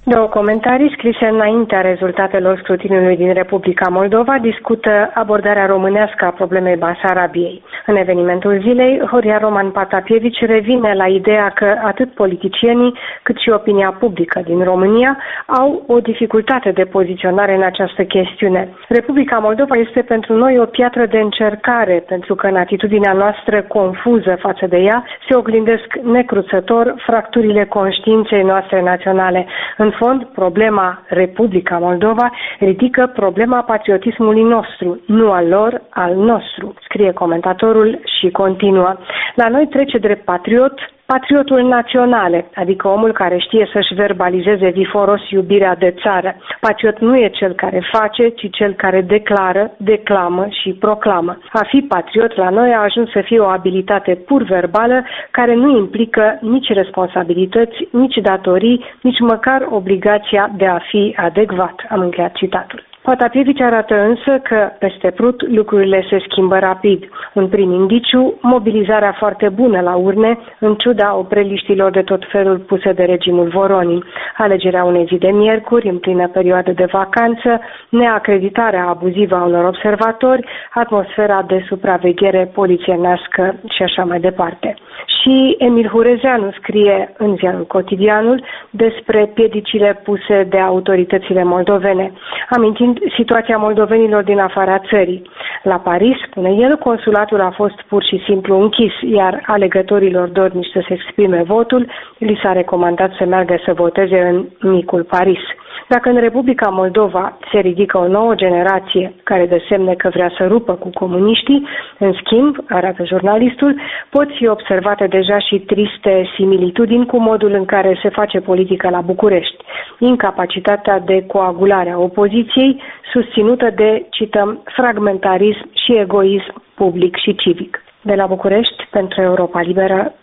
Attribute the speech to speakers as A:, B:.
A: Două comentarii scrise înaintea rezultatelor scrutinului din Republica Moldova discută abordarea românească a problemei Basarabiei. În evenimentul zilei, Horia Roman Patapievici revine la ideea că atât politicienii cât și opinia publică din România au o dificultate de poziționare în această chestiune. Republica Moldova este pentru noi o piatră de încercare, pentru că în atitudinea noastră confuză față de ea se oglindesc necruțător fracturile conștiinței noastre naționale. În fond, problema Republica Moldova ridică problema patriotismului nostru, nu al lor, al nostru, scrie comentatorul și continuă. La noi trece drept patriotul național, adică omul care știe să-și verbalizeze viforos iubirea de țară. Patriot nu e cel care face, ci cel care declară, declamă și proclamă. A fi patriot la noi a ajuns să fie o abilitate pur verbală care nu implică nici responsabilități, nici datorii, nici măcar obligația de a fi adecvat. Am încheiat citatul. Patapievici arată însă că, peste Prut, lucrurile se schimbă rapid. Un prim indiciu, mobilizarea foarte bună la urne, în ciuda opreliștilor de tot felul puse de regimul Voronin. Alegerea unei zi de miercuri, în plină perioadă de vacanță, neacreditarea abuzivă a unor observatori, atmosfera de supraveghere polițienească și așa mai departe. Și Emil Hurezeanu scrie în ziarul Cotidianul despre piedicile puse de autoritățile moldovene, amintind situația moldovenilor din afara țării. La Paris, spune el, consulatul a fost pur și simplu închis, iar alegătorilor dornici să se exprime votul, li s-a recomandat să meargă să voteze în micul Paris. Dacă în Republica Moldova se ridică o nouă generație care dă semne că vrea să rupă cu comuniștii, în schimb, arată jurnalistul, pot fi observate deja și triste similitudini cu modul în care se face politică la București. Incapacitatea de coagulare a opoziției, susținută de, cităm, fragmentarism și egoism public și civic. De la București, pentru Europa Liberă,